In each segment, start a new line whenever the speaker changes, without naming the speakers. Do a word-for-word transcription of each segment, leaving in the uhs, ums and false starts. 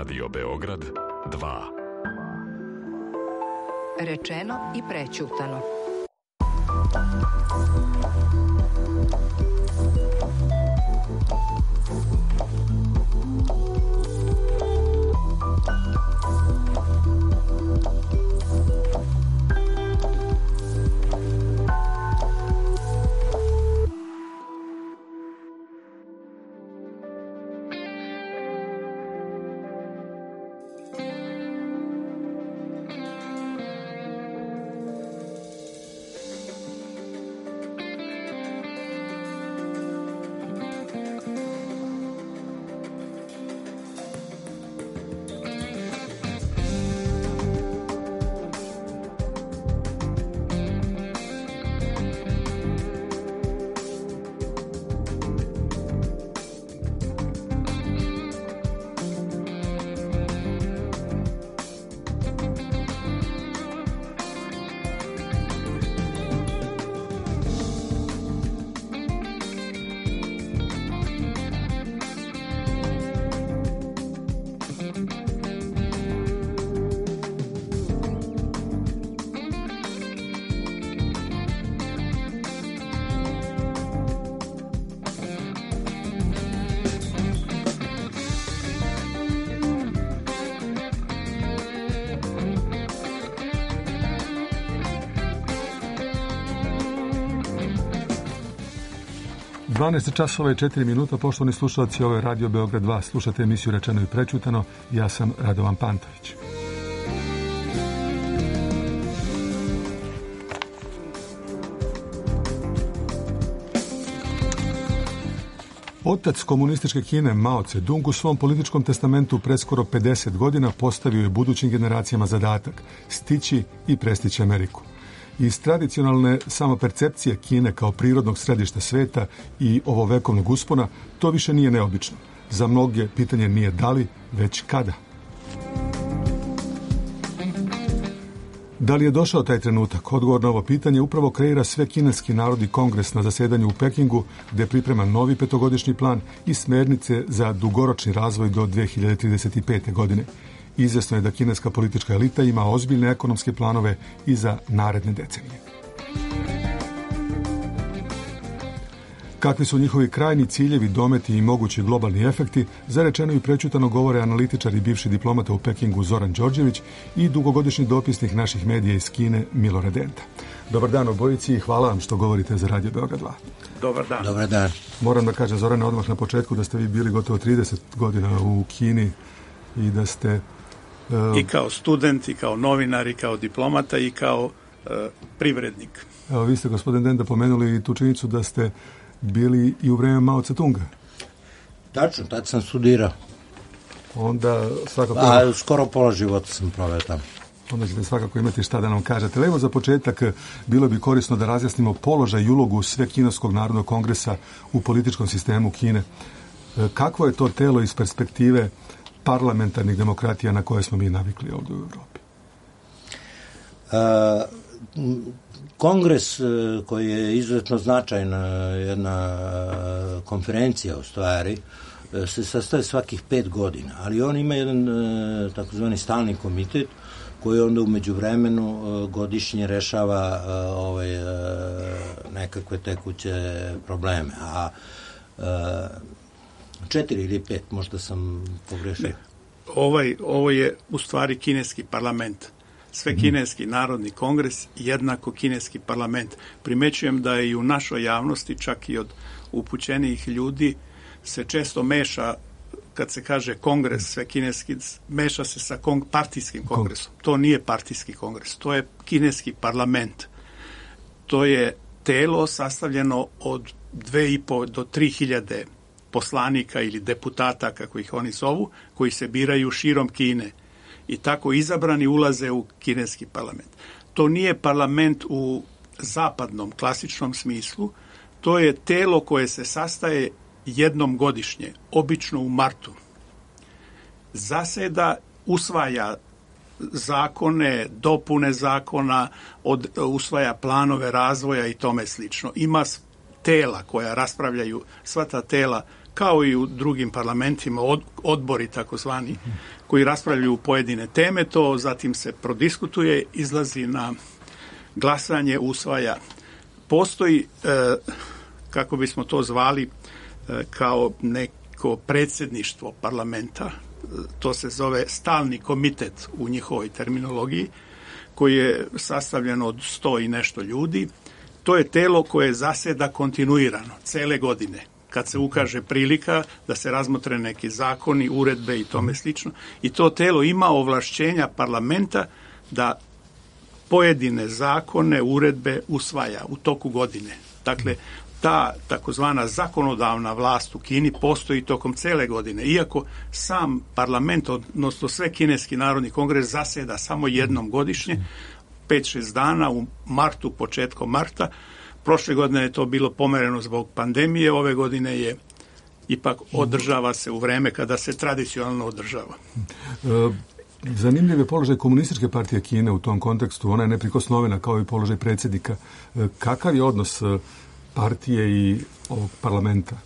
Radio Beograd dva.
Rečeno i prećutano.
dvanaest časova i četiri minuta, poštovani slušalci, ovo je Radio Beograd dva. Slušate emisiju Rečeno i prećutano. Ja sam Radovan Pantović. Otac komunističke Kine, Mao Tse-dung, u svom političkom testamentu pre skoro pedeset godina postavio je budućim generacijama zadatak stići i prestići Ameriku. Iz tradicionalne samopercepcije Kine kao prirodnog središta sveta i ovovekovnog uspona, to više nije neobično. Za mnoge pitanje nije da li, već kada. Da li je došao taj trenutak? Odgovor na ovo pitanje upravo kreira Svekineski narodni kongres na zasedanju u Pekingu, gde priprema novi petogodišnji plan i smernice za dugoročni razvoj do dve hiljade trideset pete. godine. Izvesno je da kineska politička elita ima ozbiljne ekonomske planove i za naredne decenije. Kakvi su njihovi krajni ciljevi, dometi i mogući globalni efekti, za rečeno i prećutano govore analitičar i bivši diplomata u Pekingu Zoran Đorđević i dugogodišnji dopisnik naših medija iz Kine Milorad Denta. Dobar dan obojici i hvala vam što govorite za Radio Beograd dva.
Dobar dan.
Dobar dan.
Moram da kažem, Zorane, odmah na početku da ste vi bili gotovo trideset godina u Kini i da ste...
I kao student, i kao novinar, i kao diplomata, i kao uh, privrednik.
Evo, vi ste, gospodin Denda, pomenuli tu činjenicu da ste bili i u vreme Mao Tse-tunga.
Tačno, tad sam studirao.
Onda svakako...
A skoro pola života sam proveo tamo.
Onda ćete svakako imati šta da nam kažete. Evo, za početak bilo bi korisno da razjasnimo položaj i ulogu Svekineskog narodnog kongresa u političkom sistemu Kine. Kakvo je to telo iz perspektive parlamentarnih demokratija na koje smo mi navikli ovdje u Evropi?
A, kongres koji je izuzetno značajna jedna konferencija u stvari se sastaje svakih pet godina, ali on ima jedan takozvani stalni komitet koji onda u međuvremenu godišnje rešava ovaj, nekakve tekuće probleme. A četiri ili pet, možda sam pogrešio.
Ne. Ovaj, ovo je u stvari kineski parlament. Sve kineski narodni kongres, jednako kineski parlament. Primećujem da je i u našoj javnosti, čak i od upućenijih ljudi, se često meša, kad se kaže kongres sve kineski, meša se sa kong, partijskim kongresom. To nije partijski kongres, to je kineski parlament. To je telo sastavljeno od dve i po do tri hiljade poslanika ili deputata, kako ih oni zovu, koji se biraju širom Kine i tako izabrani ulaze u kineski parlament. To nije parlament u zapadnom, klasičnom smislu, to je telo koje se sastaje jednom godišnje, obično u martu. Zaseda, usvaja zakone, dopune zakona, od, usvaja planove razvoja i tome slično. Ima tela koja raspravljaju, sva ta tela kao i u drugim parlamentima, od, odbori takozvani, koji raspravljaju pojedine teme, to zatim se prodiskutuje, izlazi na glasanje, usvaja. Postoji, e, kako bismo to zvali, e, kao neko predsjedništvo parlamenta, to se zove stalni komitet u njihovoj terminologiji, koji je sastavljen od sto i nešto ljudi. To je telo koje zaseda kontinuirano, cele godine, kad se ukaže prilika da se razmotre neki zakoni, uredbe i tome slično. I to telo ima ovlašćenja parlamenta da pojedine zakone, uredbe usvaja u toku godine. Dakle, ta takozvana zakonodavna vlast u Kini postoji tokom cele godine, iako sam parlament, odnosno sve kineski narodni kongres zaseda samo jednom godišnje, pet šest dana u martu, početkom marta. Prošle godine je to bilo pomereno zbog pandemije, ove godine je ipak održava se u vreme kada se tradicionalno održava.
Zanimljiv je položaj Komunističke partije Kine u tom kontekstu. Ona je neprikosnovena kao i položaj predsjednika. Kakav je odnos partije i ovog parlamenta?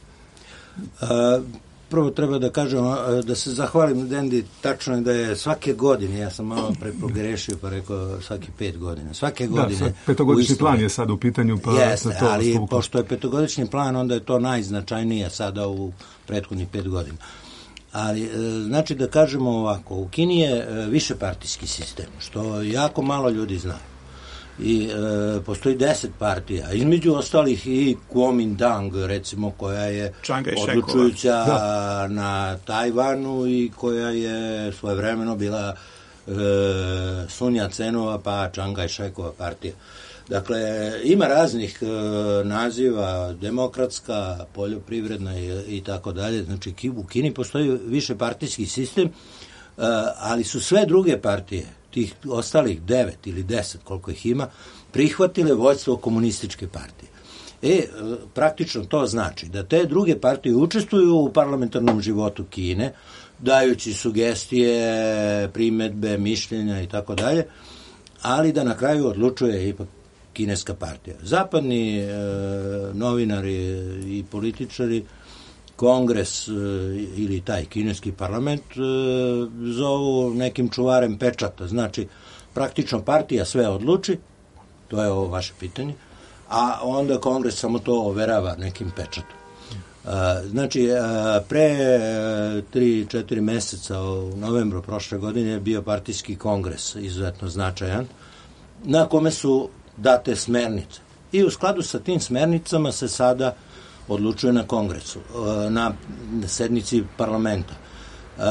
A, prvo treba da kažem, da se zahvalim Dendi, tačno je da je svake godine, ja sam malo prepogrešio pa rekao svaki pet godina, svake godine.
Da, petogodišnji plan je sad u pitanju. Pa
jeste, to ali stupu. Pošto je petogodišnji plan, onda je to najznačajnije sada u prethodnih pet godina. Ali, znači da kažemo ovako, u Kini je višepartijski sistem, što jako malo ljudi zna. I e, postoji deset partija, između ostalih i Kuomintang, recimo, koja je odlučujuća da. na Tajvanu i koja je svojevremeno bila e, Sun Yat-senova pa Chiang Kai-shekova partija. Dakle, ima raznih e, naziva, demokratska, poljoprivredna i, i tako dalje. Znači, u Kini postoji višepartijski sistem, e, ali su sve druge partije, tih ostalih devet ili deset, koliko ih ima, prihvatile vođstvo komunističke partije. E, praktično to znači da te druge partije učestvuju u parlamentarnom životu Kine, dajući sugestije, primedbe, mišljenja i tako dalje, ali da na kraju odlučuje ipak kineska partija. Zapadni e, novinari i političari Kongres e, ili taj kineski parlament e, zovu nekim čuvarem pečata. Znači, praktično partija sve odluči, to je ovo vaše pitanje, a onda Kongres samo to overava nekim pečatom. E, znači, e, pre tri četiri meseca u novembru prošle godine je bio partijski kongres, izuzetno značajan, na kome su date smernice. I u skladu sa tim smernicama se sada odlučuje na kongresu, na sednici parlamenta. E,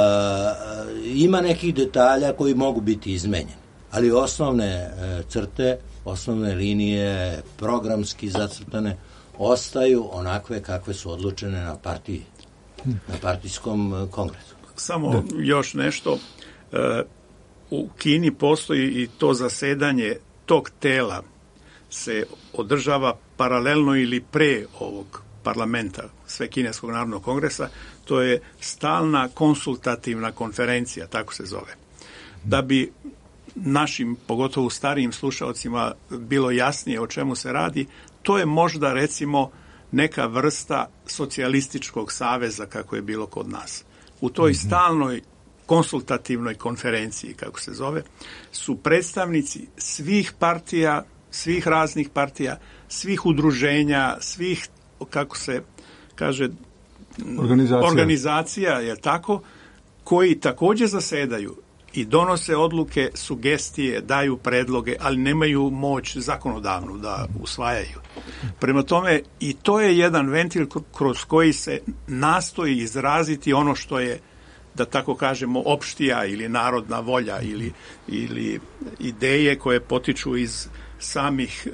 ima nekih detalja koji mogu biti izmenjeni, ali osnovne e, crte, osnovne linije, programski zacrtane, ostaju onakve kakve su odlučene na partiji, na partijskom kongresu.
Samo da. Još nešto. E, u Kini postoji i to zasedanje tog tela se održava paralelno ili pre ovog parlamenta Svekineskog narodnog kongresa, to je stalna konsultativna konferencija, tako se zove. Da bi našim, pogotovo starijim slušalcima, bilo jasnije o čemu se radi, to je možda, recimo, neka vrsta socijalističkog saveza, kako je bilo kod nas. U toj stalnoj konsultativnoj konferenciji, kako se zove, su predstavnici svih partija, svih raznih partija, svih udruženja, svih, kako se kaže,
organizacija,
organizacija je tako, koji također zasedaju i donose odluke, sugestije, daju predloge, ali nemaju moć zakonodavnu da usvajaju. Prema tome, i to je jedan ventil kroz koji se nastoji izraziti ono što je, da tako kažemo, opštija ili narodna volja ili, ili ideje koje potiču iz samih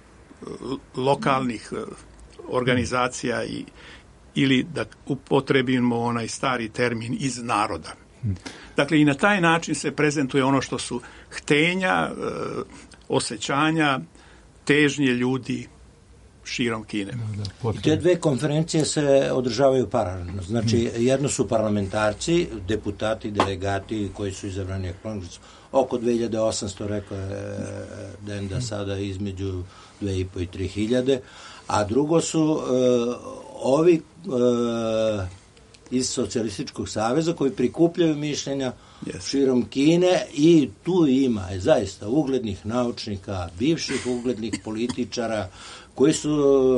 lokalnih organizacija i, ili da upotrebimo onaj stari termin iz naroda. Dakle, i na taj način se prezentuje ono što su htenja, osjećanja, težnje ljudi širom Kine.
Da, da,
I te dve konferencije se održavaju paralelno. Znači, jedno su parlamentarci, deputati, delegati koji su izabrani u Kongresu. Oko dve hiljade osamsto, rekao je Denda, sada između dve i po i tri hiljade. A drugo su uh, ovi uh, iz Socijalističkog saveza koji prikupljaju mišljenja yes. širom Kine i tu ima je zaista uglednih naučnika, bivših uglednih političara koji su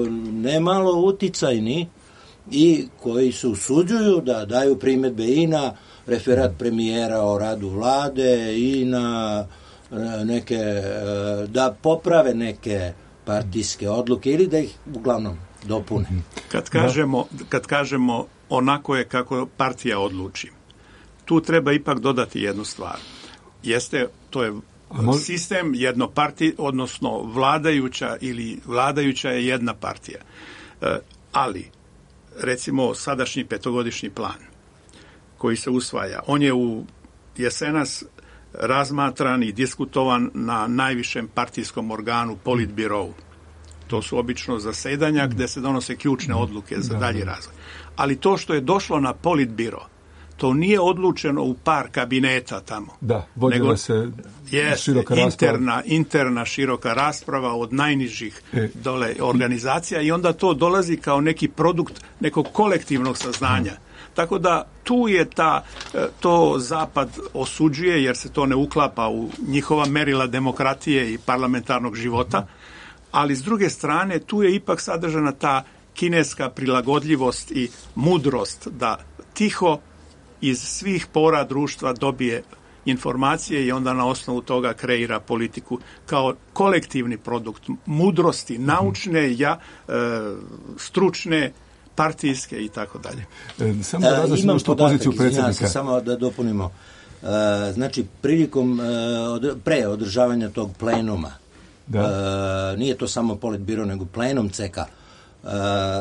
nemalo uticajni i koji se usuđuju da daju primjedbe i na referat premijera o radu vlade i na neke, da poprave neke partijske odluke ili da ih uglavnom dopune.
Kad kažemo, kad kažemo onako je kako partija odluči, tu treba ipak dodati jednu stvar. Jeste, to je sistem jednoparti, odnosno vladajuća ili vladajuća je jedna partija. E, ali, recimo, sadašnji petogodišnji plan koji se usvaja, on je u jesenas razmatran i diskutovan na najvišem partijskom organu Politbirovu. To su obično zasedanja gde se donose ključne odluke za dalji razvoj. Ali to što je došlo na Politbiro, to nije odlučeno u par kabineta tamo.
Da, vodila se
jest,
široka
interna,
rasprava.
interna široka rasprava od najnižih
e.
dole organizacija i onda to dolazi kao neki produkt nekog kolektivnog saznanja. Hmm. Tako da tu je ta, to Zapad osuđuje jer se to ne uklapa u njihova merila demokratije i parlamentarnog života, ali s druge strane tu je ipak sadržana ta kineska prilagodljivost i mudrost da tiho iz svih pora društva dobije informacije i onda na osnovu toga kreira politiku kao kolektivni produkt mudrosti, naučne, ja, e, stručne, partijske i tako dalje.
E, samo da različimo što poziciju predsjednika.
Se, samo da dopunimo. E, znači, prilikom e, od, pre održavanja tog plenuma, da. E, nije to samo Politbiro, nego plenum C K, e,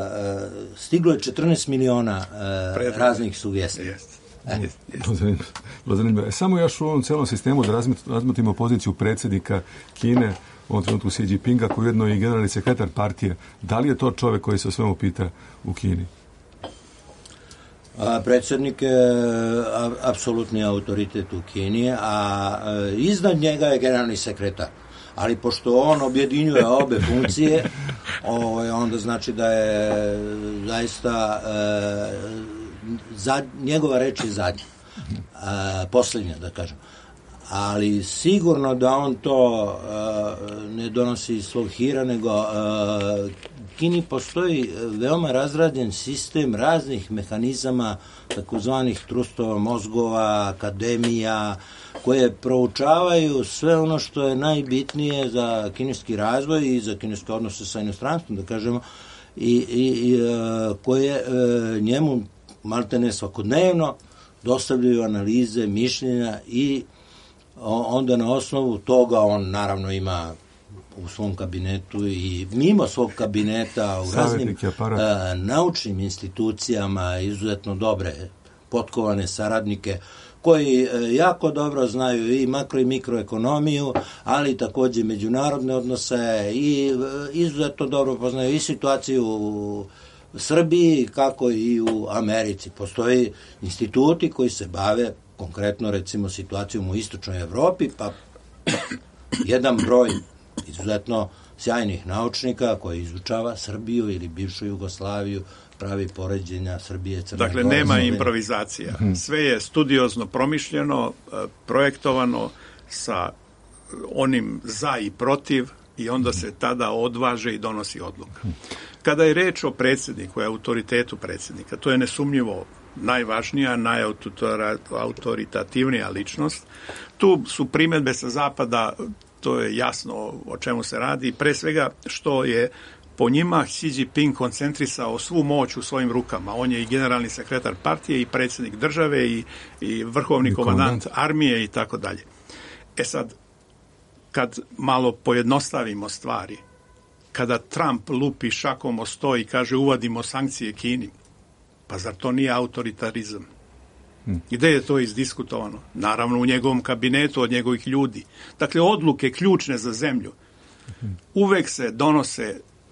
stiglo je četrnaest miliona e, raznih sugestija.
Jest.
E. Zanimljivo. Samo još u ovom celom sistemu da razmotimo poziciju predsjednika Kine, u ovom trenutku Xi Jinpinga, koji je ujedno i generalni sekretar partije. Da li je to čovjek koji se o svemu pita u Kini?
A, predsjednik je a, apsolutni autoritet u Kini, a, a iznad njega je generalni sekretar. Ali pošto on objedinjuje obe funkcije, o, onda znači da je zaista e, zad, njegova reč je zadnja, a, posljednja, da kažem. Ali sigurno da on to uh, ne donosi iz svog hira, nego uh, Kini postoji veoma razrađen sistem raznih mehanizama, takozvanih trustova mozgova, akademija, koje proučavaju sve ono što je najbitnije za kineski razvoj i za kineske odnose sa inostranstvom, da kažemo, i, i, i uh, koje uh, njemu maltene svakodnevno dostavljaju analize, mišljenja i onda na osnovu toga on naravno ima u svom kabinetu i mimo svog kabineta u raznim uh, naučnim institucijama izuzetno dobre potkovane saradnike koji uh, jako dobro znaju i makro i mikroekonomiju, ali također međunarodne odnose i uh, izuzetno dobro poznaju i situaciju u Srbiji kako i u Americi. Postoji instituti koji se bave konkretno recimo situacijom u istočnoj Evropi, pa jedan broj izuzetno sjajnih naučnika koji izučava Srbiju ili bivšu Jugoslaviju, pravi poređenja Srbije, Crne Gore.
Dakle, nema improvizacija. Sve je studiozno promišljeno, projektovano sa onim za i protiv i onda se tada odvaže i donosi odluka. Kada je reč o predsjedniku i autoritetu predsjednika, to je nesumnjivo najvažnija, najautoritativnija ličnost. Tu su primjedbe sa zapada, to je jasno o čemu se radi, pre svega što je po njima Xi Jinping koncentrisao svu moć u svojim rukama. On je i generalni sekretar partije i predsjednik države i, i vrhovni komandant armije i tako dalje. E sad, kad malo pojednostavimo stvari, kada Trump lupi šakom o sto i kaže uvodimo sankcije Kini, pa zar to nije autoritarizam? Hmm. Gde je to izdiskutovano? Naravno u njegovom kabinetu od njegovih ljudi. Dakle, odluke ključne za zemlju uvek se donose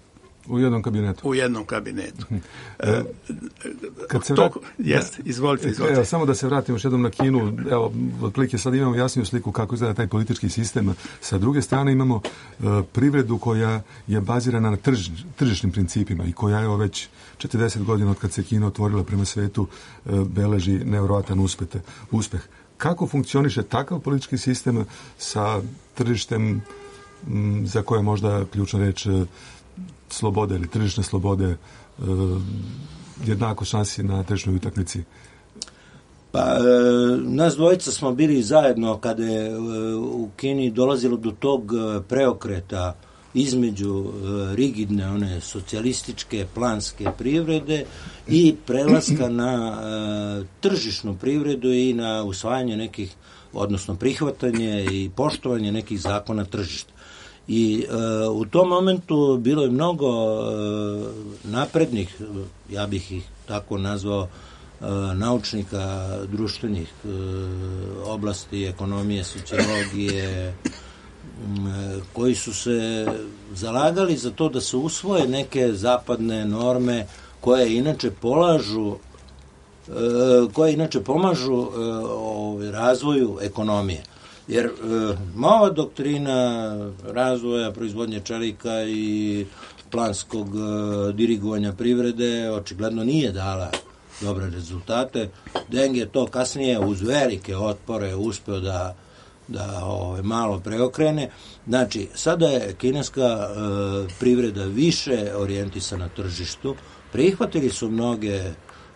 U jednom kabinetu.
U jednom kabinetu.
E, kad se
vrat... Jeste, izvolite, izvolite.
Evo, samo da se vratimo još jednom na Kinu. Evo, otprilike sad imamo jasniju sliku kako izgleda taj politički sistem. Sa druge strane imamo e, privredu koja je bazirana na trž, tržišnim principima i koja je već četrdeset godina od kad se Kina otvorila prema svetu e, beleži nevjerojatan uspete, uspeh. Kako funkcioniše takav politički sistem sa tržištem m, za koje je možda ključna reč slobode ili tržišne slobode, e, jednako šansi na tržišnoj utakmici?
Pa, e, nas dvojica smo bili zajedno kada je e, u Kini dolazilo do tog preokreta između e, rigidne, one socijalističke, planske privrede i prelaska na e, tržišnu privredu i na usvajanje nekih, odnosno prihvatanje i poštovanje nekih zakona tržišta. I e, u tom momentu bilo je mnogo e, naprednih, ja bih ih tako nazvao, e, naučnika društvenih e, oblasti, ekonomije, sociologije, m, koji su se zalagali za to da se usvoje neke zapadne norme koje inače polažu, e, koje inače pomažu e, o, razvoju ekonomije. Jer e, nova doktrina razvoja, proizvodnje čelika i planskog e, dirigovanja privrede očigledno nije dala dobre rezultate. Deng je to kasnije uz velike otpore uspeo da, da ove, malo preokrene. Znači, sada je kineska e, privreda više orijentisana na tržištu. Prihvatili su mnoge e,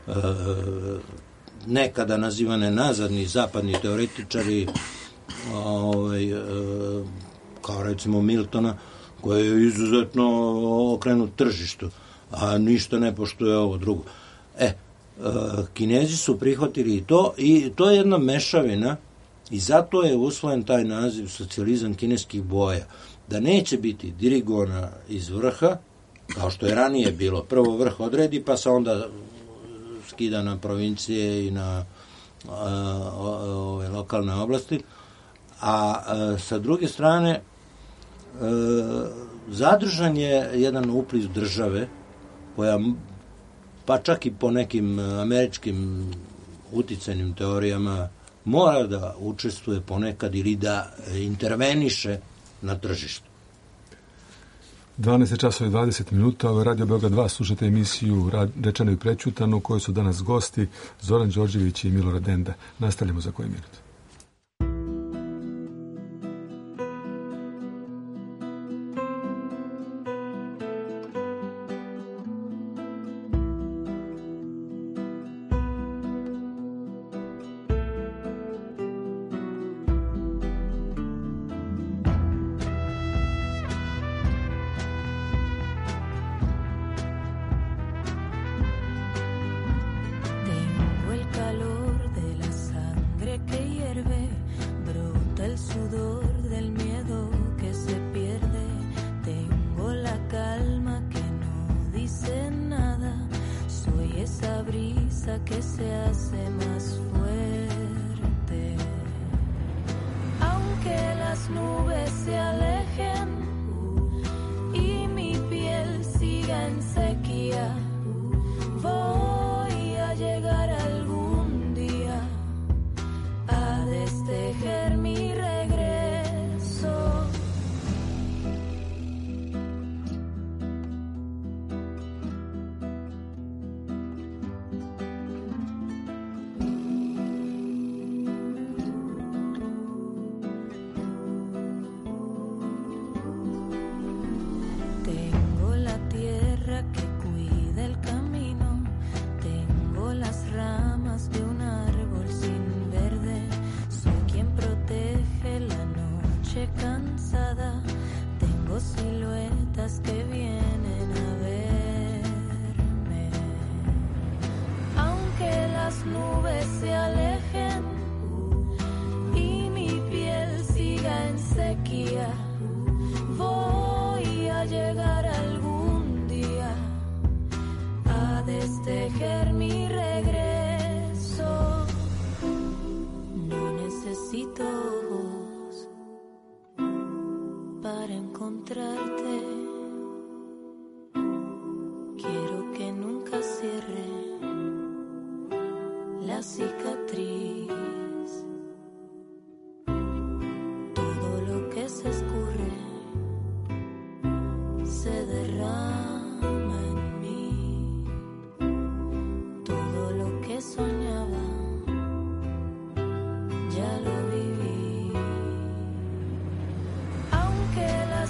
nekada nazivane nazadni zapadni teoretičari, Ovaj, kao recimo Miltona, koji je izuzetno okrenut tržištu, a ništa ne poštuje ovo drugo. E, Kinezi su prihvatili i to, i to je jedna mešavina, i zato je usvojen taj naziv socijalizam kineskih boja, da neće biti dirigovana iz vrha, kao što je ranije bilo. Prvo vrh odredi, pa se onda skida na provincije i na a, ove lokalne oblasti. A e, sa druge strane e, zadržan je jedan upliv države koja, pa čak i po nekim američkim uticajnim teorijama, mora da učestvuje ponekad ili da interveniše na tržištu.
dvanaest časova i dvadeset minuta, ovo je Radio Beograd dva, slušate emisiju Rečeno i prećutano, u kojoj su danas gosti Zoran Đorđević i Milorad Denda. Nastavljamo za koji minut.
para encontrarte.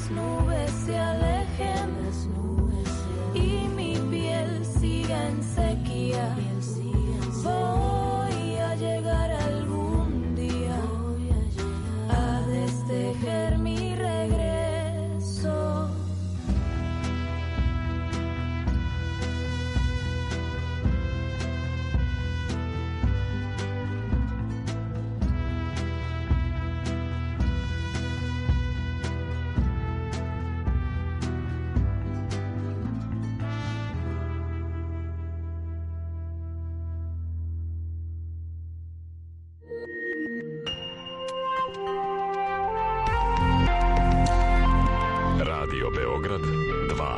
nubes se alejen y mi piel siga en sequía. Voy a llegar algún día a destejer mi regreso.
Radio Beograd dva.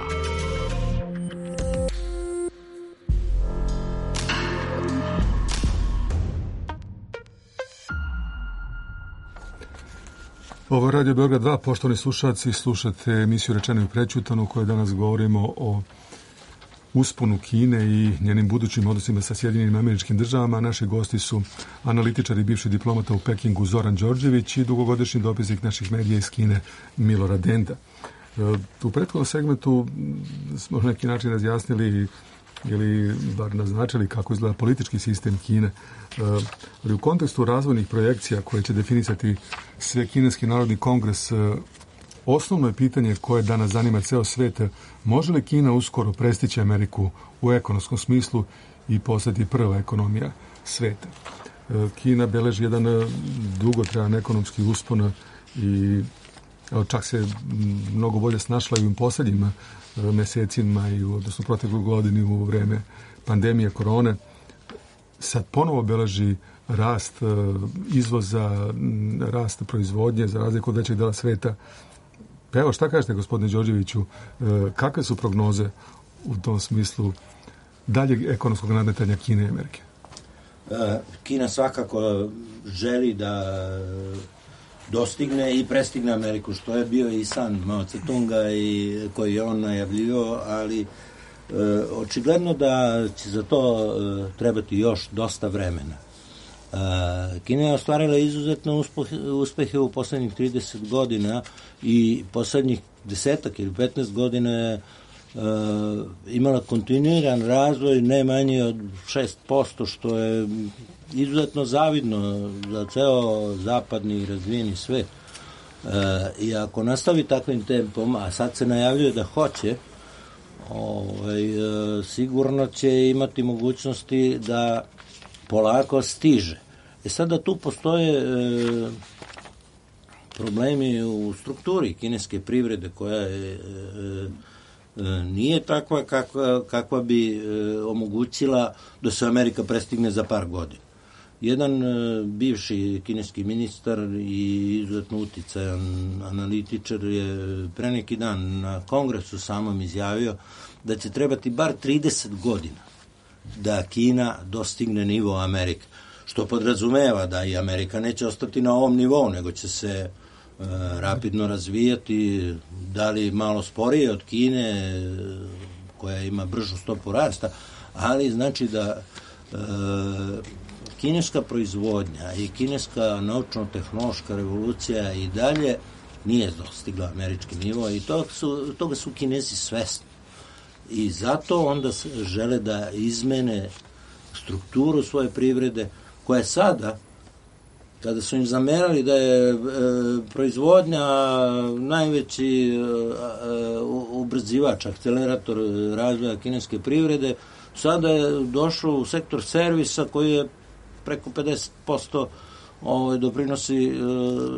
Ovo je Radio Beograd dva, poštovani slušalci, slušate emisiju Rečeno i prećutano u kojoj danas govorimo o usponu Kine i njenim budućim odnosima sa Sjedinjenim Američkim Državama. Naši gosti su analitičar i bivši diplomata u Pekingu Zoran Đorđević i dugogodišnji dopisnik naših medija iz Kine Milorad Denda. U prethodnom segmentu smo na neki način razjasnili ili bar naznačili kako izgleda politički sistem Kine, ali u kontekstu razvojnih projekcija koje će definisati Svekineski narodni kongres, osnovno je pitanje koje danas zanima ceo svet: može li Kina uskoro prestići Ameriku u ekonomskom smislu i postati prva ekonomija sveta? Kina beleži jedan dugotrajan ekonomski uspon i čak se mnogo bolje snašla i u posljednjim mesecima i u, odnosno proteklu godinu u vreme pandemije korone. Sad ponovo beleži rast izvoza, rast proizvodnje za razliku od većeg dela sveta. Pa evo, šta kažete, gospodine Đorđeviću, kakve su prognoze u tom smislu daljeg ekonomskog nadmetanja Kine i Amerike?
Kina svakako želi da dostigne i prestigne Ameriku, što je bio i san Mao Tse-tunga i koji je on najavljivao, ali e, očigledno da će za to e, trebati još dosta vremena. E, Kina je ostvarila izuzetne uspehe, uspehe u poslednjih trideset godina i poslednjih desetak ili petnaest godina je e, imala kontinuiran razvoj ne manje od šest posto, što je izuzetno zavidno za ceo zapadni i razvijeni svet. E, I ako nastavi takvim tempom, a sad se najavljuje da hoće, ovaj, e, sigurno će imati mogućnosti da polako stiže. E sada tu postoje e, problemi u strukturi kineske privrede koja je e, nije takva kakva, kakva bi e, omogućila da se Amerika prestigne za par godina. Jedan e, bivši kineski ministar i izuzetno uticajan analitičar je pre neki dan na kongresu samom izjavio da će trebati bar trideset godina da Kina dostigne nivo Amerike, što podrazumeva da i Amerika neće ostati na ovom nivou, nego će se e, rapidno razvijati, da li malo sporije od Kine, koja ima bržu stopu rasta, ali znači da e, kineska proizvodnja i kineska naučno-tehnološka revolucija i dalje nije dostigla američki nivo i toga su, toga su Kinezi svesni. I zato onda žele da izmene strukturu svoje privrede, koja je sada, kada su im zamerali da je e, proizvodnja najveći e, e, ubrzivač, akcelerator razvoja kineske privrede, sada je došlo u sektor servisa koji je preko pedeset posto ovaj, doprinosi e, e,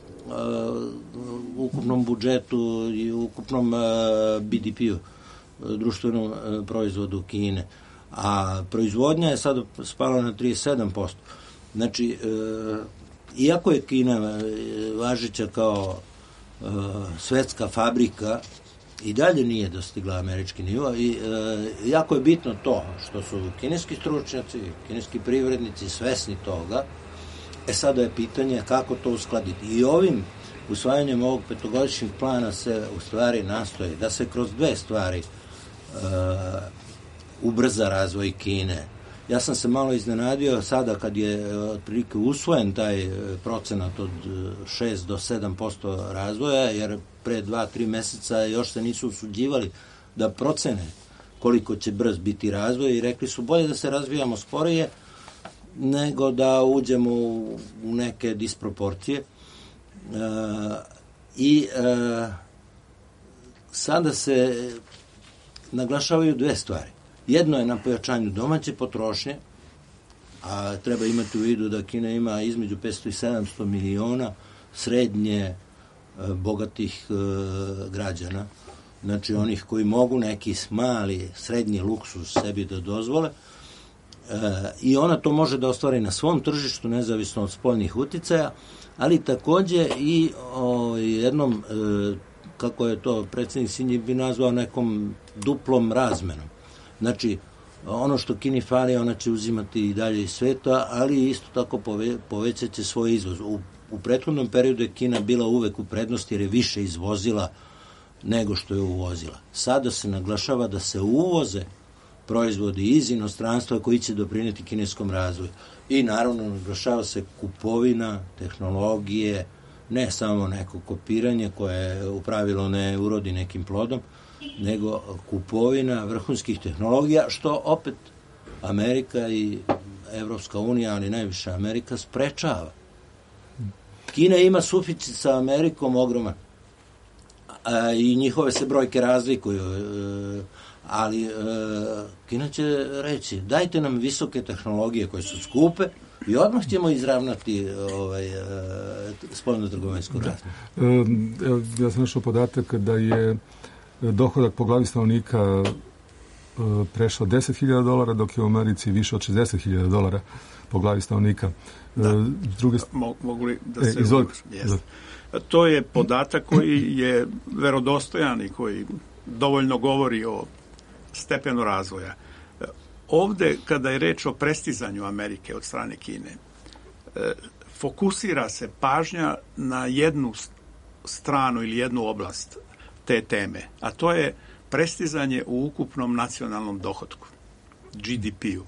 ukupnom budžetu i ukupnom e, B D P-u, društvenom e, proizvodu Kine. A proizvodnja je sada spala na trideset sedam posto. Znači, e, iako je Kina važeća kao e, svetska fabrika, i dalje nije dostigla američki nivo i e, jako je bitno to što su kineski stručnjaci, kineski privrednici svesni toga. E sada je pitanje kako to uskladiti. I ovim usvajanjem ovog petogodišnjeg plana se u stvari nastoji da se kroz dve stvari e, ubrza razvoj Kine. Ja sam se malo iznenadio sada kad je otprilike usvojen taj procenat od šest do sedam posto razvoja, jer pre dva, tri meseca još se nisu usuđivali da procene koliko će brz biti razvoj i rekli su bolje da se razvijamo sporije nego da uđemo u neke disproporcije. E, I e, sada se naglašavaju dve stvari. Jedno je na pojačanju domaće potrošnje, a treba imati u vidu da Kina ima između petsto i sedamsto miliona srednje e, bogatih e, građana, znači onih koji mogu neki mali, srednji luksuz sebi da dozvole, e, i ona to može da ostvari na svom tržištu, nezavisno od spoljnih uticaja, ali takođe i o, jednom, e, kako je to predsjednik Xi Jinping nazvao, nekom duplom razmenom. Znači, ono što Kini fali, ona će uzimati i dalje iz sveta, ali isto tako pove, povećat će svoj izvoz. U, u prethodnom periodu je Kina bila uvek u prednosti jer je više izvozila nego što je uvozila. Sada se naglašava da se uvoze proizvodi iz inostranstva koji će doprineti kineskom razvoju. I naravno naglašava se kupovina, tehnologije, ne samo neko kopiranje koje u pravilu ne urodi nekim plodom, nego kupovina vrhunskih tehnologija, što opet Amerika i Evropska unija, ali najviše Amerika, sprečava. Kina ima suficit sa Amerikom ogroman, a, i njihove se brojke razlikuju, e, ali e, Kina će reći dajte nam visoke tehnologije koje su skupe i odmah ćemo izravnati ovaj, e, spoljno-trgovinsku razmenu.
E, ja sam našao podatak da je dohodak po glavi stanovnika e, prešao deset hiljada dolara, dok je u Americi više od šezdeset hiljada dolara po glavi stanovnika.
Da.
E, druge...
Mo, mogu li da se...
E, izvolite.
Yes. To je podatak koji je verodostojan i koji dovoljno govori o stepenu razvoja. Ovde, kada je reč o prestizanju Amerike od strane Kine, fokusira se pažnja na jednu stranu ili jednu oblast te teme, a to je prestizanje u ukupnom nacionalnom dohotku, G D P-u.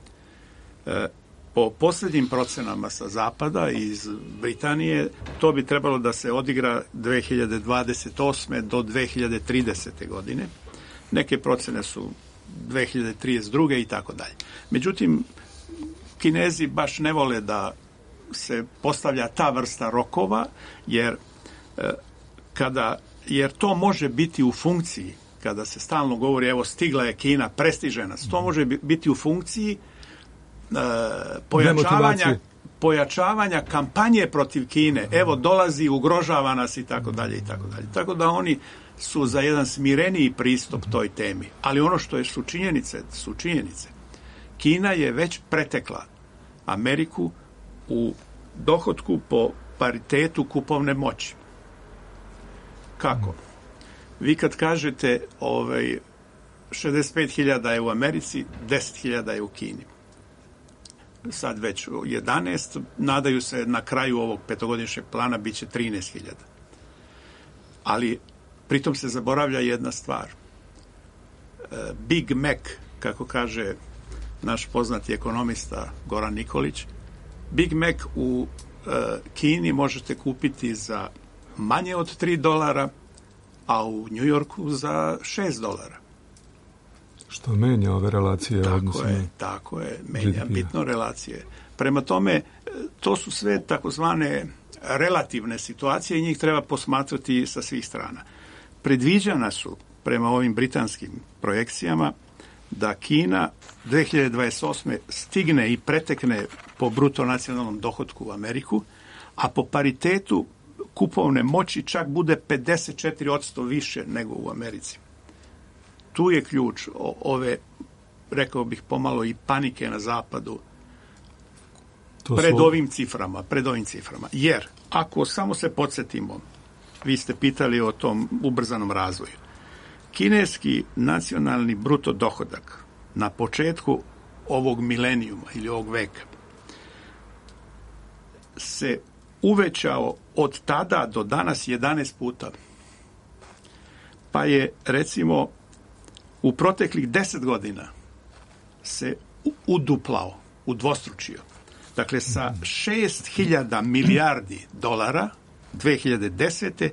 Po posljednjim procenama sa zapada iz Britanije, to bi trebalo da se odigra dve hiljade dvadeset osme do dve hiljade tridesete godine. Neke procene su dve hiljade trideset druge i tako dalje. Međutim, Kinezi baš ne vole da se postavlja ta vrsta rokova, jer kada jer to može biti u funkciji, kada se stalno govori evo stigla je Kina, prestiže nas, to može biti u funkciji Uh, pojačavanja, pojačavanja kampanje protiv Kine, evo dolazi, ugrožava nas i tako dalje i tako dalje. Tako da oni su za jedan smireniji pristup toj temi. Ali ono što je su činjenice, su činjenice. Kina je već pretekla Ameriku u dohotku po paritetu kupovne moći. Kako? Vi kad kažete ovaj, šezdeset pet hiljada je u Americi, deset hiljada je u Kini. Sad već jedanaest, nadaju se na kraju ovog petogodišnjeg plana bit će trinaest hiljada. Ali pritom se zaboravlja jedna stvar. Big Mac, kako kaže naš poznati ekonomista Goran Nikolić, Big Mac u Kini možete kupiti za manje od tri dolara, a u New Yorku za šest dolara.
Što menja ove relacije?
Tako
odnosno
je, tako je, menja bitno relacije. Prema tome, to su sve takozvane relativne situacije i njih treba posmatrati sa svih strana. Predviđana su, prema ovim britanskim projekcijama, da Kina dve hiljade dvadeset osme stigne i pretekne po bruto nacionalnom dohotku u Ameriku, a po paritetu kupovne moći čak bude pedeset četiri posto više nego u Americi. Tu je ključ ove, rekao bih pomalo i panike na zapadu to pred su... ovim ciframa, pred ovim ciframa. Jer ako samo se podsjetimo, vi ste pitali o tom ubrzanom razvoju. Kineski nacionalni bruto dohodak na početku ovog milenijuma ili ovog veka se uvećao od tada do danas jedanaest puta. Pa je, recimo, u proteklih deset godina se uduplao, udvostručio. Dakle, sa šest hiljada milijardi dolara dve hiljade desete.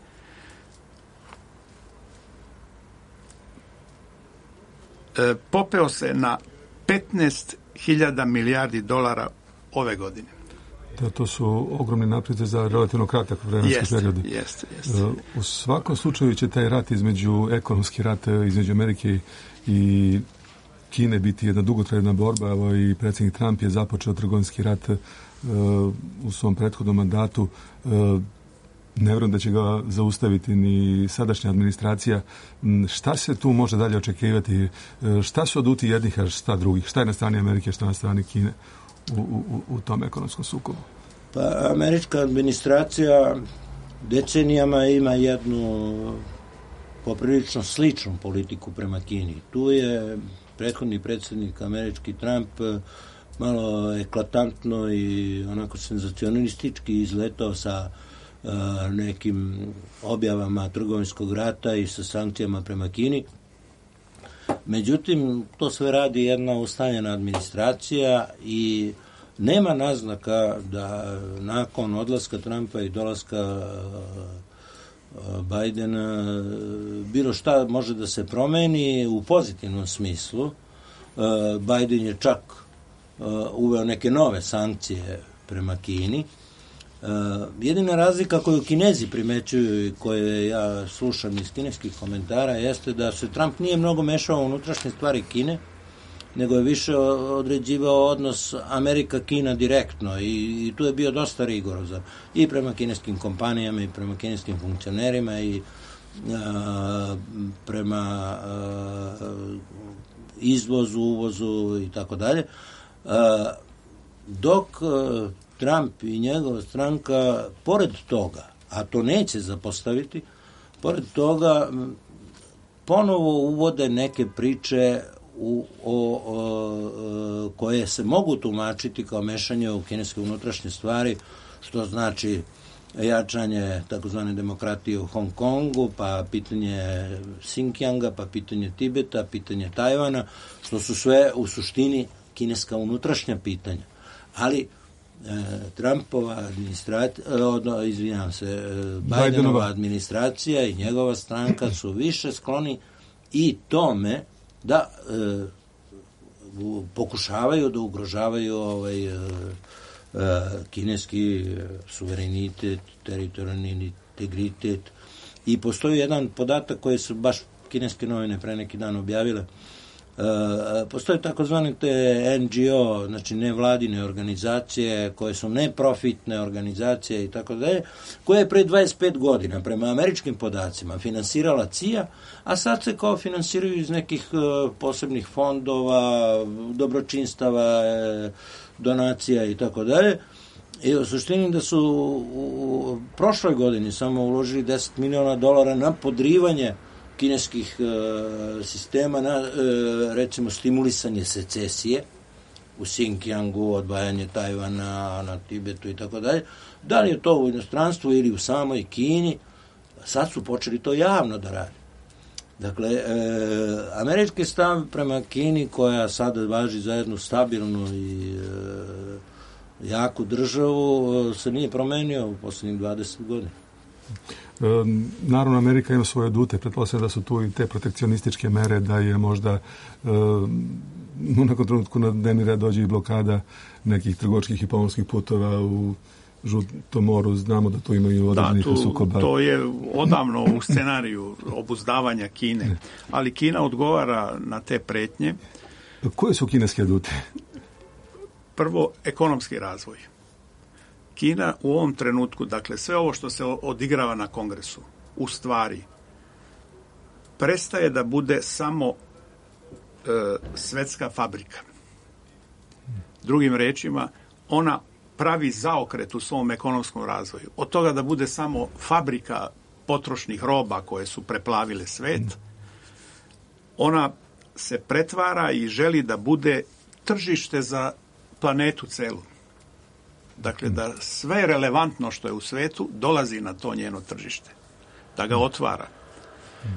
E, popeo se na petnaest hiljada milijardi dolara ove godine.
Da, to su ogromni napredi za relativno kratak vremenski
jeste,
period.
Jeste, jeste.
U svakom slučaju će taj rat između, ekonomski rat između Amerike i Kine biti jedna dugotrajna borba. Evo i predsjednik Trump je započeo trgovinski rat uh, u svom prethodnom mandatu. Uh, ne vjerujem da će ga zaustaviti ni sadašnja administracija. Šta se tu može dalje očekivati? Uh, šta su oduti jednih, a šta drugih? Šta je na strani Amerike, šta na strani Kine u, u, u tom ekonomskom sukobu?
Pa američka administracija decenijama ima jednu poprilično sličnu politiku prema Kini. Tu je prethodni predsjednik američki Trump malo eklatantno i onako senzacionalistički izletao sa uh, nekim objavama trgovinskog rata i sa sankcijama prema Kini. Međutim, to sve radi jedna ustaljena administracija i nema naznaka da nakon odlaska Trumpa i dolaska Bajdena bilo šta može da se promeni u pozitivnom smislu. Bajden je čak uveo neke nove sankcije prema Kini. Jedina razlika koju Kinezi primećuju i koje ja slušam iz kineskih komentara jeste da se Trump nije mnogo mešao u unutrašnje stvari Kine, nego je više određivao odnos Amerika-Kina direktno i, i tu je bio dosta rigorozan i prema kineskim kompanijama i prema kineskim funkcionerima i a, prema a, izvozu, uvozu i tako dalje. Dok a, Trump i njegova stranka pored toga, a to neće zapostaviti, pored toga ponovo uvode neke priče U, o, o, koje se mogu tumačiti kao mešanje u kineske unutrašnje stvari, što znači jačanje takozvane demokratije u Hong Kongu, pa pitanje Xinjianga, pa pitanje Tibeta, pitanje Tajvana, što su sve u suštini kineska unutrašnja pitanja. Ali e, Trumpova administracija, e, izvinjam se, e, Bajdenova administracija i njegova stranka su više skloni i tome da e, pokušavaju da ugrožavaju ovaj, e, e, kineski suverenitet, teritorijalni integritet. I postoji jedan podatak koji su baš kineske novine pre neki dan objavile. E, postoje takozvane te en ge o, znači nevladine organizacije koje su neprofitne organizacije i tako dalje, koje je pre dvadeset pet godina prema američkim podacima finansirala C I A, a sad se kao finansiraju iz nekih uh, posebnih fondova, dobročinstava, eh, donacija i tako dalje. I u suštini da su u prošloj godini samo uložili deset miliona dolara na podrivanje kineskih e, sistema, na e, recimo stimulisanje secesije u Xinjiangu, odvajanje Tajvana na Tibetu i tako dalje. Da li je to u inostranstvu ili u samoj Kini, sad su počeli to javno da radi. Dakle, e, američki stav prema Kini, koja sada važi za jednu stabilnu i e, jaku državu, se nije promenio u posljednjih dvadeset godina.
E, naravno, Amerika ima svoje dute, pretpostavljam da su tu i te protekcionističke mere, da je možda e, u nekom trenutku na dnevni red dođe i blokada nekih trgovačkih i pomorskih putova u Žutom moru, znamo da tu imaju određenih sukoba.
Da, to je odavno u scenariju obuzdavanja Kine, ali Kina odgovara na te pretnje.
Koje su kineske adute?
Prvo, ekonomski razvoj. Kina u ovom trenutku, dakle sve ovo što se odigrava na kongresu, u stvari prestaje da bude samo e, svetska fabrika. Drugim rečima, ona pravi zaokret u svom ekonomskom razvoju. Od toga da bude samo fabrika potrošnih roba koje su preplavile svet, ona se pretvara i želi da bude tržište za planetu celu. Dakle, da sve relevantno što je u svetu dolazi na to njeno tržište. Da ga otvara.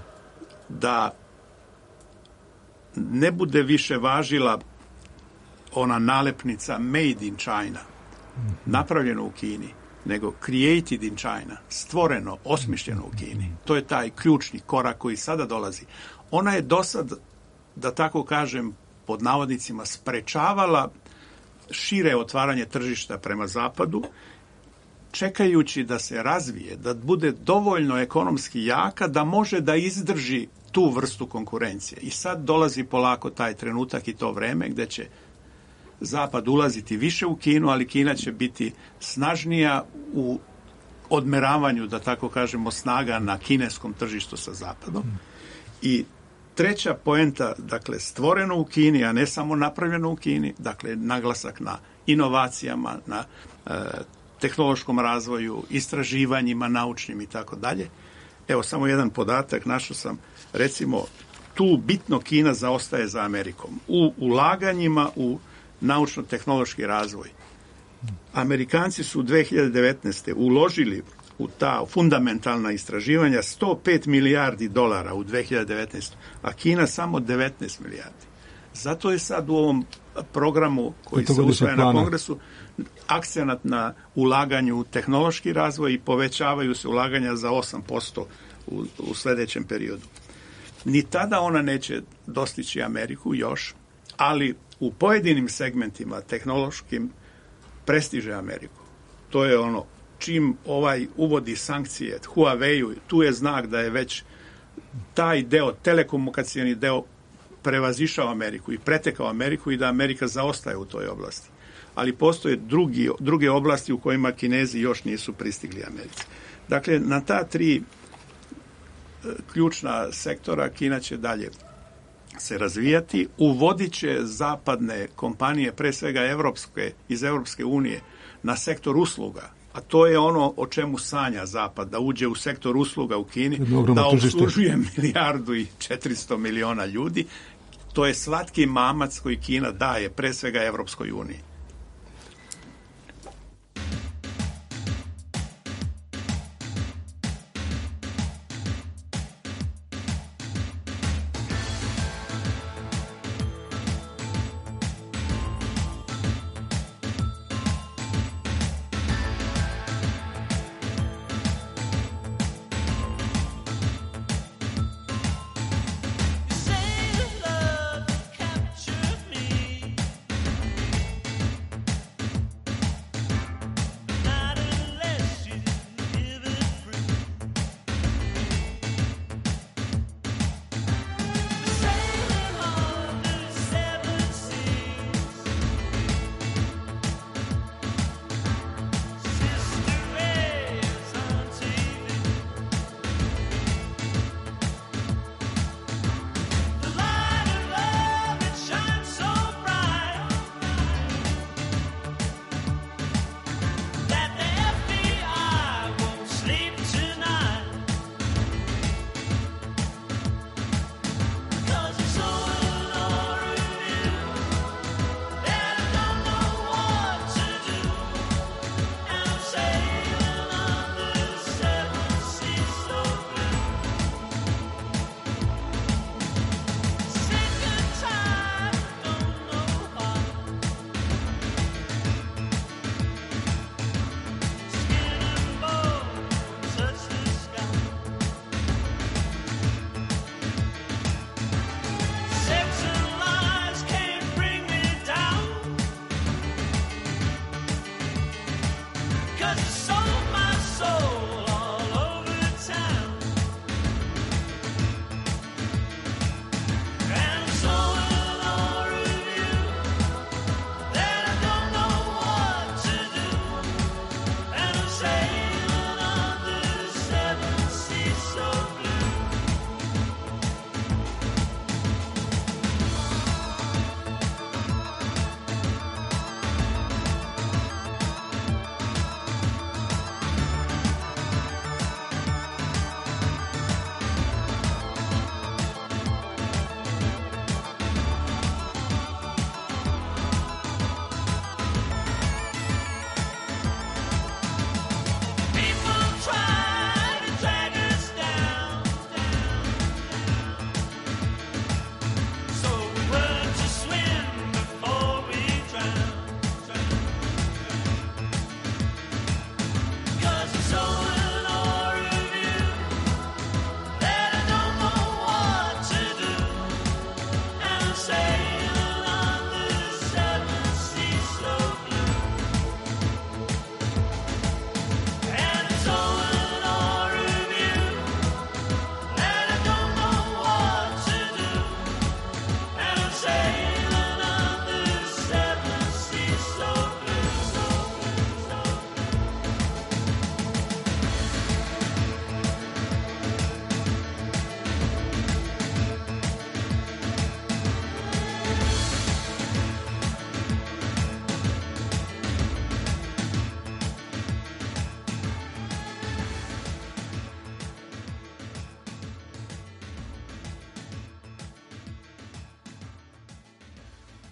Da ne bude više važila ona nalepnica Made in China, napravljeno u Kini, nego created in China, stvoreno, osmišljeno u Kini. To je taj ključni korak koji sada dolazi. Ona je do sad, da tako kažem, pod navodnicima, sprečavala šire otvaranje tržišta prema zapadu, čekajući da se razvije, da bude dovoljno ekonomski jaka, da može da izdrži tu vrstu konkurencije. I sad dolazi polako taj trenutak i to vreme gde će Zapad ulaziti više u Kinu, ali Kina će biti snažnija u odmeravanju, da tako kažemo, snaga na kineskom tržištu sa Zapadom. I treća poenta, dakle, stvoreno u Kini, a ne samo napravljeno u Kini, dakle, naglasak na inovacijama, na e, tehnološkom razvoju, istraživanjima, naučnim i tako dalje. Evo, samo jedan podatak, našao sam, recimo, tu bitno Kina zaostaje za Amerikom. U ulaganjima u naučno-tehnološki razvoj. Amerikanci su u dve hiljade devetnaeste. uložili u ta fundamentalna istraživanja sto pet milijardi dolara u dve hiljade devetnaestoj. a Kina samo devetnaest milijardi. Zato je sad u ovom programu koji se usvaja na kongresu akcenat na ulaganju u tehnološki razvoj i povećavaju se ulaganja za osam posto u, u sledećem periodu. Ni tada ona neće dostići Ameriku još, ali u pojedinim segmentima tehnološkim prestiže Ameriku. To je ono, čim ovaj uvodi sankcije Huawei, tu je znak da je već taj deo, telekomunikacijani deo, prevazišao Ameriku i pretekao Ameriku i da Amerika zaostaje u toj oblasti. Ali postoje drugi, druge oblasti u kojima Kinezi još nisu pristigli Americi. Dakle, na ta tri ključna sektora Kina će dalje se razvijati, uvodit će zapadne kompanije, pre svega evropske, iz Evropske unije, na sektor usluga, a to je ono o čemu sanja Zapad, da uđe u sektor usluga u Kini, da obslužuje milijardu i četiristo miliona ljudi. To je slatki mamac koji Kina daje, pre svega Evropskoj uniji.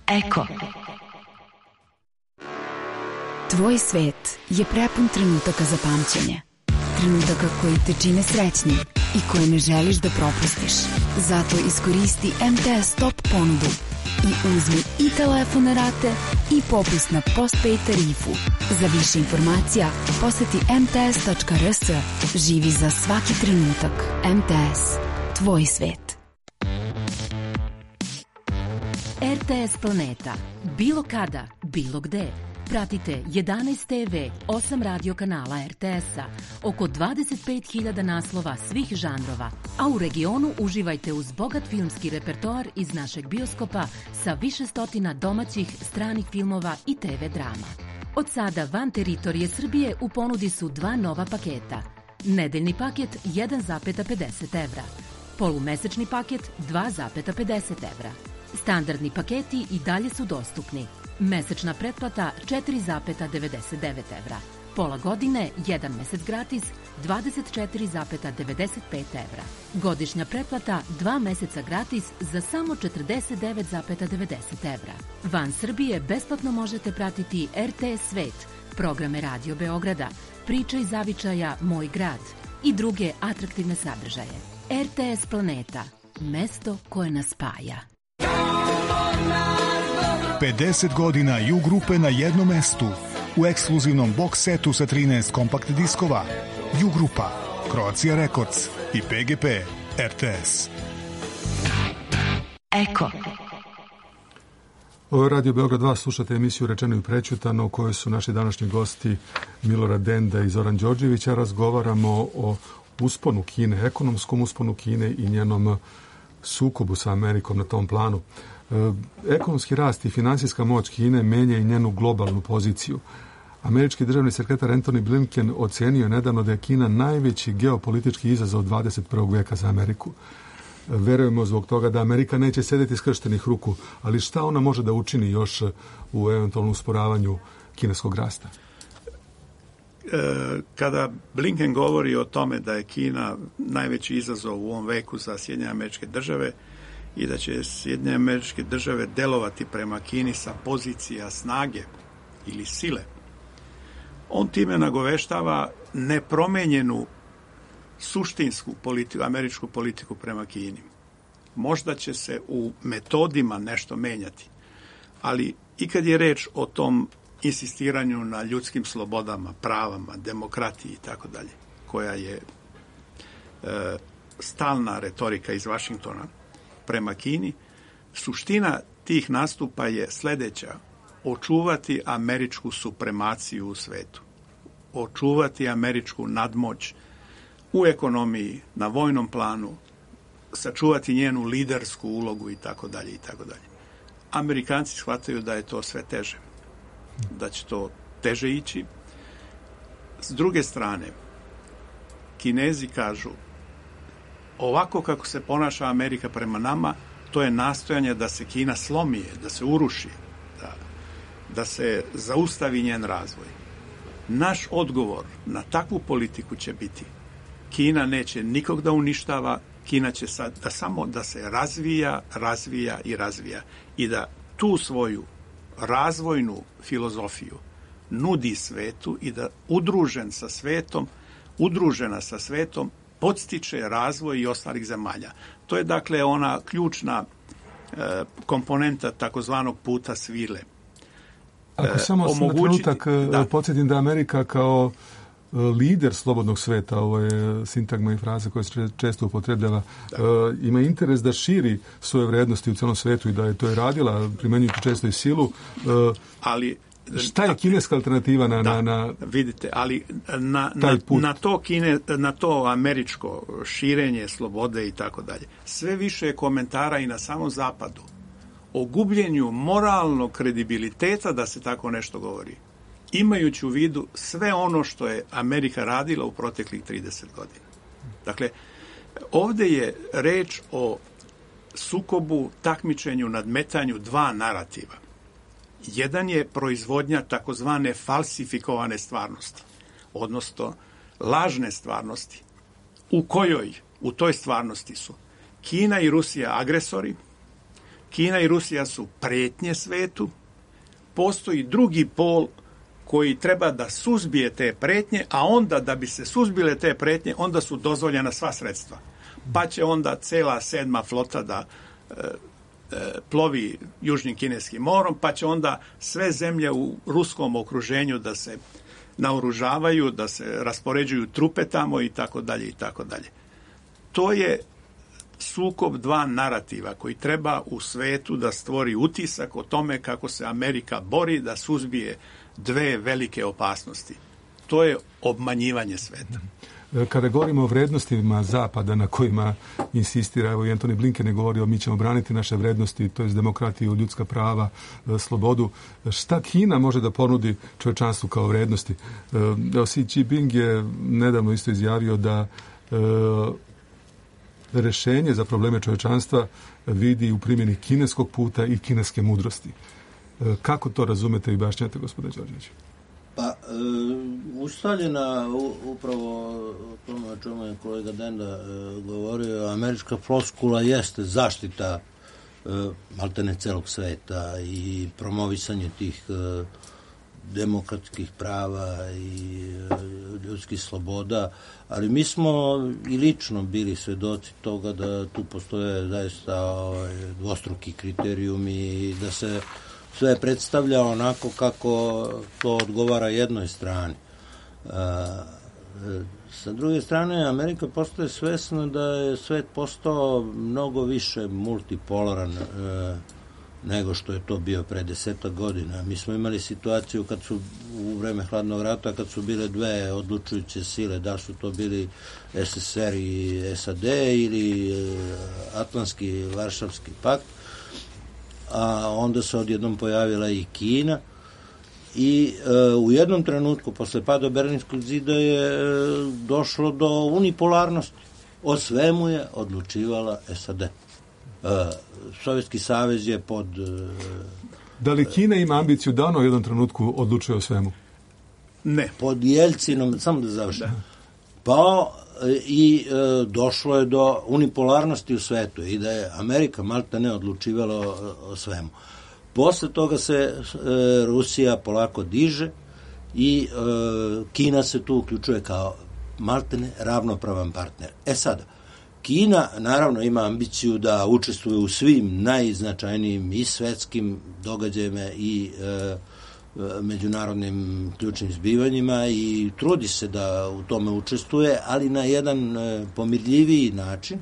Eko. Tvoj svet je prepun trenutaka za pamćenje. Trenutaka koji te čine srećnim i koje ne želiš da propustiš. Zato iskoristi M T S Top ponudu i uzmi i telefone rate i popust na postpaid tarifu. Za više informacija poseti em te es tačka er es. Živi za svaki trenutak. M T S. Tvoj svet.
R T S Planeta. Bilo kada, bilo gde. Pratite jedanaest te ve, osam radio kanala R T S-a, oko dvadeset pet hiljada naslova svih žanrova, a u regionu uživajte uz bogat filmski repertoar iz našeg bioskopa sa više stotina domaćih, stranih filmova i te ve drama. Od sada van teritorije Srbije u ponudi su dva nova paketa. Nedeljni paket jedan zarez pedeset evra, polumesečni paket dva zarez pedeset evra. Standardni paketi i dalje su dostupni. Mesečna pretplata četiri zarez devedeset devet evra. Pola godine, jedan mesec gratis, dvadeset četiri zarez devedeset pet evra. Godišnja pretplata, dva meseca gratis za samo četrdeset devet zarez devedeset evra. Van Srbije besplatno možete pratiti R T S Svet, programe Radio Beograda, Priče iz zavičaja Moj grad i druge atraktivne sadržaje. R T S Planeta, mesto koje nas spaja.
pedeset godina ju grupe na jednom mestu u ekskluzivnom box setu sa trinaest kompakt diskova. Ju grupa, Croatia Records i P G P R T S.
Eko.
Ovo je Radio Beograd dva, slušate emisiju Rečeno i prećutano u kojoj su naši današnji gosti Milorad Denda i Zoran Đorđević, a razgovaramo o usponu Kine, ekonomskom usponu Kine i njenom sukobu sa Amerikom na tom planu. Ekonomski rast i finansijska moć Kine menja i njenu globalnu poziciju. Američki državni sekretar Antony Blinken ocenio nedavno da je Kina najveći geopolitički izazov dvadeset prvog veka za Ameriku. Verujemo zbog toga da Amerika neće sedeti skrštenih ruku, ali šta ona može da učini još u eventualnom usporavanju kineskog rasta?
Kada Blinken govori o tome da je Kina najveći izazov u ovom veku za Sjedinjene Američke Države i da će Sjedinjene Američke Države delovati prema Kini sa pozicija snage ili sile, on time nagoveštava nepromenjenu suštinsku politiku, američku politiku prema Kini. Možda će se u metodima nešto menjati, ali i kad je reč o tom insistiranju na ljudskim slobodama, pravama, demokratiji i tako dalje, koja je e, stalna retorika iz Vašingtona prema Kini, suština tih nastupa je sledeća: očuvati američku supremaciju u svetu, očuvati američku nadmoć u ekonomiji, na vojnom planu, sačuvati njenu lidersku ulogu i tako dalje i tako dalje. Amerikanci shvataju da je to sve teže, da će to teže ići. S druge strane, Kinezi kažu, ovako kako se ponaša Amerika prema nama, to je nastojanje da se Kina slomi, da se uruši, da, da se zaustavi njen razvoj. Naš odgovor na takvu politiku će biti: Kina neće nikog da uništava, Kina će sad da samo da se razvija, razvija i razvija i da tu svoju razvojnu filozofiju nudi svetu i da udružen sa svetom, udružena sa svetom podstiče razvoj i ostalih zemalja. To je dakle ona ključna e, komponenta takozvanog puta svile.
Ako samo e, na trenutak da. podsjetim da Amerika kao lider slobodnog sveta, ovo je sintagma i fraza koja se često upotrebljava, e, ima interes da širi svoje vrednosti u celom svetu i da je to i radila, primenjujući često i silu. E, ali šta je kineska alternativa na, da, na, na vidite, ali na, na, na, to kine, na to američko širenje slobode i tako dalje, sve više je komentara i na samom zapadu o gubljenju moralnog kredibiliteta da se tako nešto govori, imajući u vidu sve ono što je Amerika radila u proteklih trideset godina. Dakle, ovde je reč o sukobu, takmičenju, nadmetanju dva narativa. Jedan je proizvodnja takozvane falsifikovane stvarnosti, odnosno lažne stvarnosti, u kojoj, u toj stvarnosti su Kina i Rusija agresori,
Kina i Rusija su pretnje svetu, postoji drugi pol koji treba da suzbije te pretnje, a onda da bi se suzbile te pretnje, onda su dozvoljena sva sredstva. Pa će onda cela sedma flota da e, e, plovi Južnim kineskim morom, pa će onda sve zemlje u ruskom okruženju da se naoružavaju, da se raspoređuju trupe tamo i tako dalje i tako dalje. To je sukob dva narativa koji treba u svetu da stvori utisak o tome kako se Amerika bori da suzbije dve velike opasnosti. To je obmanjivanje sveta.
Kada govorimo o vrednostima Zapada na kojima insistira, evo i Antony Blinken je govorio, mi ćemo braniti naše vrednosti, to je demokratiju, ljudska prava, slobodu. Šta Kina može da ponudi čovečanstvu kao vrednosti? Xi Jinping je nedavno isto izjavio da rešenje za probleme čovečanstva vidi u primjeni kineskog puta i kineske mudrosti. Kako to razumete i bašnjate, gospodine Đorđević?
Pa, e, ustaljena u, upravo o tome o čemu je kolega Denda e, govorio, američka floskula jeste zaštita e, maltene celog sveta i promovisanje tih e, demokratskih prava i e, ljudskih sloboda, ali mi smo i lično bili svedoci toga da tu postoje zaista ovaj, dvostruki kriterijumi i da se sve predstavlja onako kako to odgovara jednoj strani. E, sa druge strane, Amerika postaje svesna da je svet postao mnogo više multipolaran e, nego što je to bio pre desetak godina. Mi smo imali situaciju kad su u vreme hladnog rata, kad su bile dve odlučujuće sile, da su to bili S S R i S A D ili Atlantski Varšavski pakt, a onda se odjednom pojavila i Kina i e, u jednom trenutku posle pada Berlinskog zida je e, došlo do unipolarnosti. O svemu je odlučivala S A D. E, Sovjetski savez je pod... E,
da li Kina ima ambiciju da ono u jednom trenutku odlučuje o svemu?
Ne.
Pod Jelcinom, samo da završim. Pa i e, došlo je do unipolarnosti u svetu i da je Amerika malta ne odlučivala o, o svemu. Posle toga se e, Rusija polako diže i e, Kina se tu uključuje kao maltene ravnopravan partner. E sada, Kina naravno ima ambiciju da učestvuje u svim najznačajnijim i svetskim događajima i e, međunarodnim ključnim zbivanjima i trudi se da u tome učestvuje, ali na jedan e, pomirljiviji način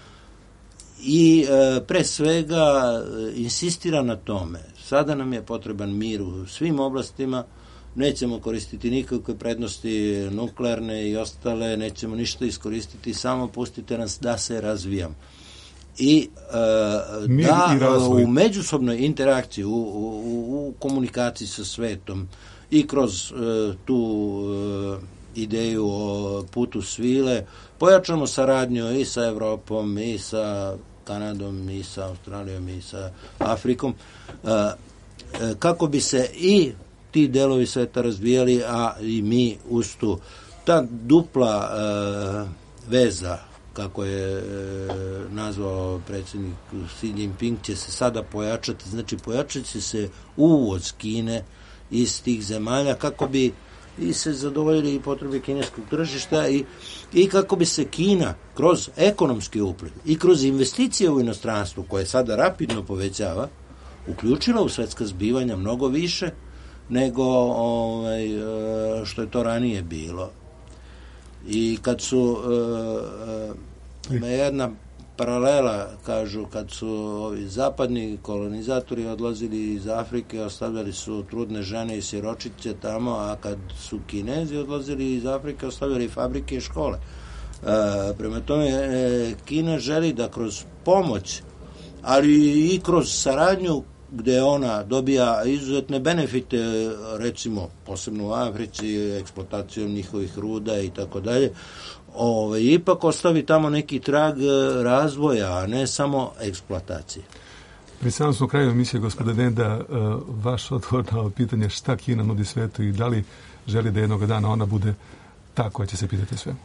i e, pre svega e, insistira na tome. Sada nam je potreban mir u svim oblastima, nećemo koristiti nikakve prednosti nuklearne i ostale, nećemo ništa iskoristiti, samo pustite nas da se razvijamo. I e, da
i
u međusobnoj interakciji, u, u, u komunikaciji sa svetom i kroz e, tu e, ideju o putu svile pojačamo saradnju i sa Evropom i sa Kanadom i sa Australijom i sa Afrikom e, e, kako bi se i ti delovi sveta razvijali, a i mi uz tu. Ta dupla e, veza, kako je e, nazvao predsjednik Xi Jinping, će se sada pojačati, znači pojačat će se uvoz Kine iz tih zemalja kako bi i se zadovoljili i potrebe kineskog tržišta i, i kako bi se Kina kroz ekonomski upliv i kroz investicije u inostranstvu koje sada rapidno povećava, uključila u svetska zbivanja mnogo više nego ovaj, što je to ranije bilo. I kad su ima jedna paralela, kažu, kad su ovi zapadni kolonizatori odlazili iz Afrike, ostavljali su trudne žene i siročiće tamo, a kad su Kinezi odlazili iz Afrike, ostavljali fabrike i škole. E, prema tome, e, Kina želi da kroz pomoć, ali i kroz saradnju gde ona dobija izuzetne benefite, recimo posebno u Africi, eksploatacijom njihovih ruda i tako dalje, Ove, ipak ostavi tamo neki trag razvoja, a ne samo eksploatacije.
Pri samom smo kraju emisije, gospodine Denda, vaš odgovor na pitanje šta Kina nudi svetu i da li želi da jednog dana ona bude ta koja će se pitati sve?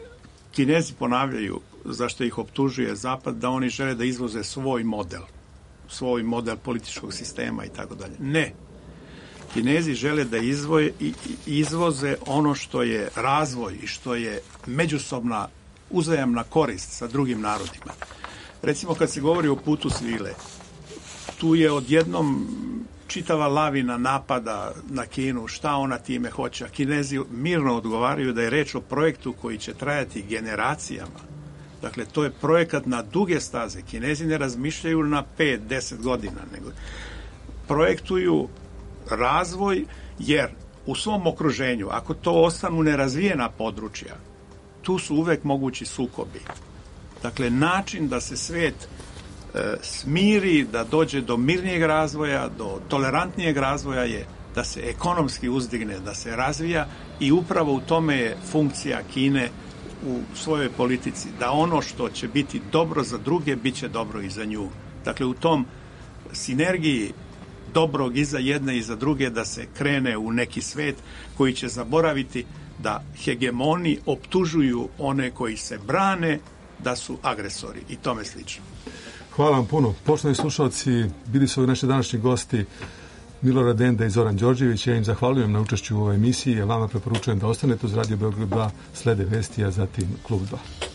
Kinezi ponavljaju, zašto ih optužuje Zapad, da oni žele da izvoze svoj model. svoj model političkog sistema i tako dalje. Ne. Kinezi žele da izvoje, izvoze ono što je razvoj i što je međusobna uzajamna korist sa drugim narodima. Recimo kad se govori o putu svile, tu je odjednom čitava lavina napada na Kinu, šta ona time hoće. A Kinezi mirno odgovaraju da je reč o projektu koji će trajati generacijama. Dakle, to je projekat na duge staze. Kinezi ne razmišljaju na pet, deset godina, nego projektuju razvoj, jer u svom okruženju, ako to ostanu nerazvijena područja, tu su uvek mogući sukobi. Dakle, način da se svet e, smiri, da dođe do mirnijeg razvoja, do tolerantnijeg razvoja je da se ekonomski uzdigne, da se razvija, i upravo u tome je funkcija Kine u svojoj politici, da ono što će biti dobro za druge, bit će dobro i za nju. Dakle, u tom sinergiji dobrog i za jedne i za druge, da se krene u neki svet koji će zaboraviti da hegemoni optužuju one koji se brane da su agresori i tome slično.
Hvala vam puno. Poštovani slušalci, bili su naši današnji gosti Milorad Denda i Zoran Đorđević. Ja im zahvaljujem na učešću u ovoj emisiji, a vama preporučujem da ostanete uz Radio Beograd dva, slede vesti, a zatim Klub dva.